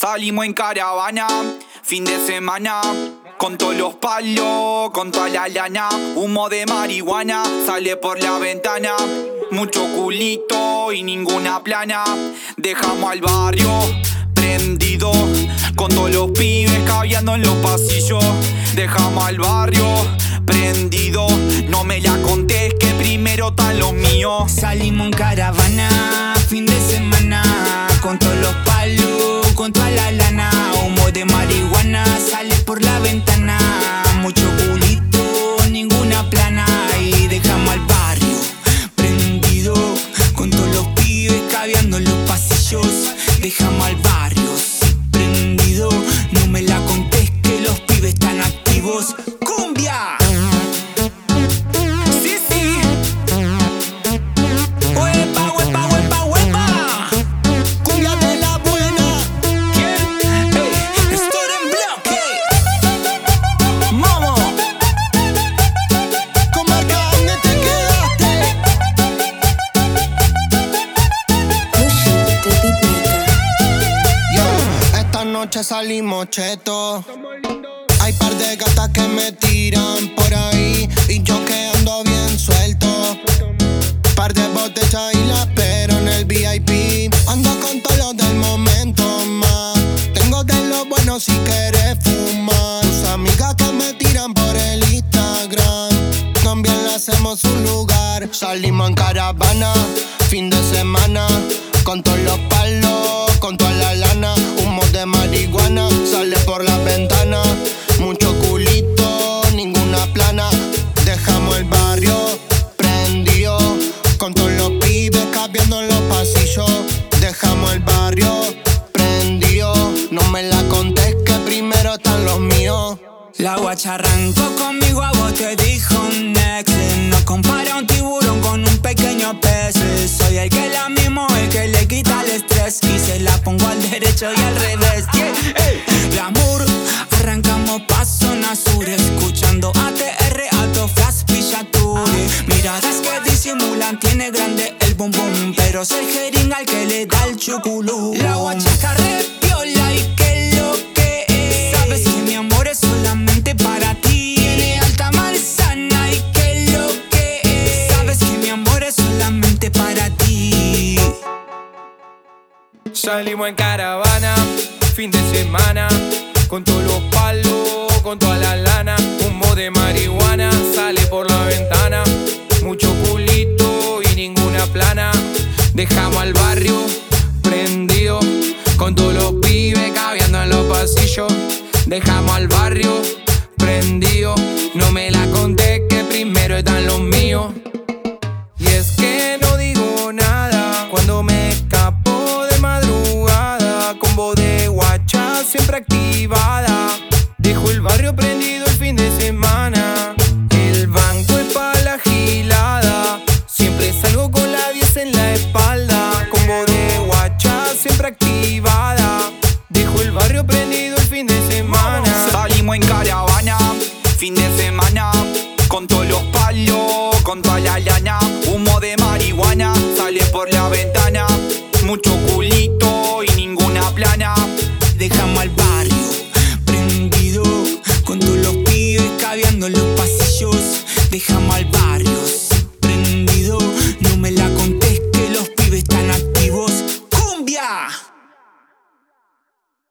Salimos en caravana, fin de semana, con todos los palos, con toda la lana. Humo de marihuana sale por la ventana. Mucho culito y ninguna plana. Dejamos al barrio prendido, con todos los pibes caviando en los pasillos. Dejamos al barrio prendido, no me la contés que primero están los míos. Salimos en caravana, fin de semana, con todos los palos, con toda la lana. Humo de marihuana sale por la ventana. Mucho culito, ninguna plana. Y dejamos al barrio prendido, con todos los pibes caviando en los pasillos. Dejamos al barrio prendido, no me la contés que los pibes están activos. ¡Cumbia! Sí, sí. ¡Huepa, huepa, huepa, huepa! ¡Cumbia de la buena! ¿Quién? ¡Ey! ¡Estoy en bloque! ¡Momo! Comarca, ¿dónde te quedaste? Push the beatmaker. Yo, esta noche salimos cheto. Hay par de gatas que me tiran por ahí y yo que ando bien suelto. Par de botellas y la espero en el VIP. Ando con todo lo del momento más. Tengo de lo bueno si quieres fumar. Tus amigas que me tiran por el Instagram, también le hacemos un lugar. Salimos en caravana, fin de semana, con todos los palos, con toda la lana. Humo de marihuana sale por la ventana. Mucho culito, ninguna plana. Dejamos el barrio prendido, con todos los pibes caviando en los pasillos. Dejamos el barrio prendido, no me la contés que primero están los míos. La guacha arrancó conmigo, a vos te dijo next. No compara un tiburón con un pequeño pez. Soy el que la mimo, el que le quita el estrés. Y se la pongo al derecho y al revés. Yeah. Hey. Glamour, arrancamos pa' zona sur, escuchando ATR, alto flash, pillaturi. Miradas que disimulan, tiene grande el bum bum, pero soy jeringa el que le da el chuculú. La guacha carrepiola y que lo que es. Sabes que mi amor es solamente para ti. Tiene alta manzana y que lo que es. Sabes que mi amor es solamente para ti. Salimos en caravana, fin de semana, con todos los palos, con toda la lana. Humo de marihuana sale por la ventana. Mucho culito y ninguna plana. Dejamos al barrio prendido, con todos los pibes caviando en los pasillos. Dejamos al barrio prendido, no me la conté que primero están los míos. Y es que no digo nada cuando me escapo de madrugada, con voz de guacha siempre activa.